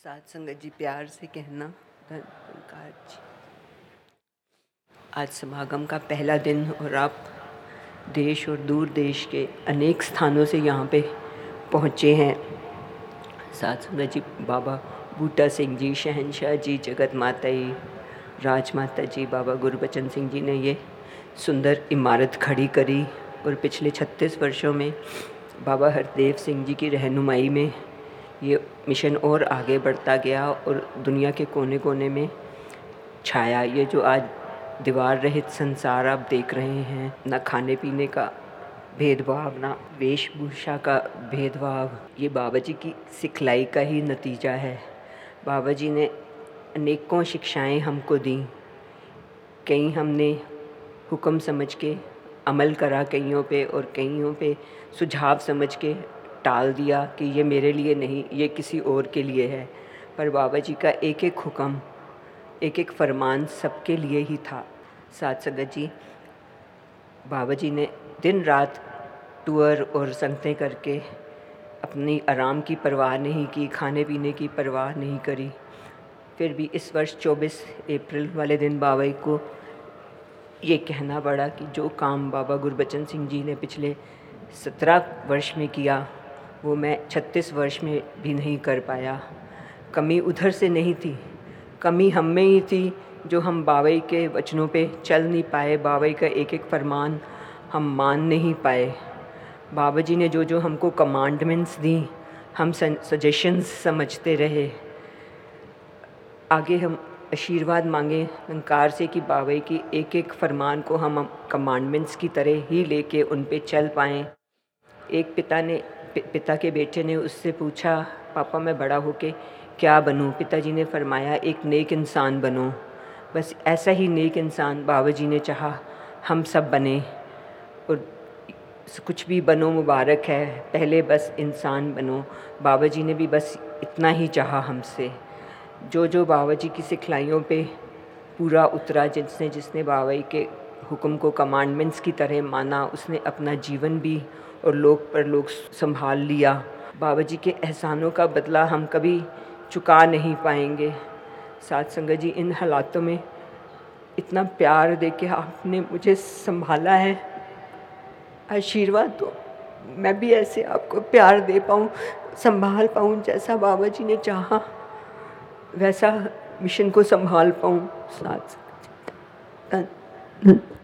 साथ संगत जी प्यार से कहना धन्यवाद जी। आज समागम का पहला दिन और आप देश और दूर देश के अनेक स्थानों से यहाँ पे पहुँचे हैं। साथ संगत जी बाबा बूटा सिंह जी, शहनशाह जी, जगत माताई, राजमाता जी, बाबा गुरबचन सिंह जी ने ये सुंदर इमारत खड़ी करी और पिछले 36 वर्षों में बाबा हरदेव सिंह जी की रहनुमाई में ये मिशन और आगे बढ़ता गया और दुनिया के कोने कोने में छाया। ये जो आज दीवार रहित संसार आप देख रहे हैं, ना खाने पीने का भेदभाव, ना वेशभूषा का भेदभाव, ये बाबा जी की सिखलाई का ही नतीजा है। बाबा जी ने अनेकों शिक्षाएं हमको दी, कई हमने हुक्म समझ के अमल करा कईयों पे, और कईयों पे सुझाव समझ के टाल दिया कि ये मेरे लिए नहीं, ये किसी और के लिए है। पर बाबा जी का एक एक हुक्म, एक एक फरमान सबके लिए ही था। साथ संगत जी, बाबा जी ने दिन रात टूर और संगतें करके अपनी आराम की परवाह नहीं की, खाने पीने की परवाह नहीं करी। फिर भी इस वर्ष 24 अप्रैल वाले दिन बाबा जी को ये कहना पड़ा कि जो काम बाबा गुरबचन सिंह जी ने पिछले 17 वर्ष में किया वो मैं 36 वर्ष में भी नहीं कर पाया। कमी उधर से नहीं थी, कमी हम में ही थी जो हम बाबा जी के वचनों पे चल नहीं पाए, बाबा जी का एक एक फरमान हम मान नहीं पाए। बाबा जी ने जो जो हमको कमांडमेंट्स दी हम सजेशंस समझते रहे। आगे हम आशीर्वाद मांगे निरंकार से कि बाबा जी की एक एक फरमान को हम कमांडमेंट्स की तरह ही लेके उन पे चल पाएँ। एक पिता के बेटे ने उससे पूछा, पापा मैं बड़ा होके क्या बनूं? पिताजी ने फरमाया, एक नेक इंसान बनो। बस ऐसा ही नेक इंसान बाबा जी ने चाहा हम सब बने, और कुछ भी बनो मुबारक है, पहले बस इंसान बनो। बाबा जी ने भी बस इतना ही चाहा हमसे। जो जो बाबा जी की सिखलाइयों पे पूरा उतरा, जिसने बाबा जी के हुक्म को कमांडमेंट्स की तरह माना, उसने अपना जीवन भी और लोक परलोक संभाल लिया। बाबा जी के एहसानों का बदला हम कभी चुका नहीं पाएंगे। साथ संगत जी, इन हालातों में इतना प्यार दे के आपने मुझे संभाला है, आशीर्वाद दो मैं भी ऐसे आपको प्यार दे पाऊँ, संभाल पाऊँ, जैसा बाबा जी ने चाहा वैसा मिशन को संभाल पाऊँ। साथ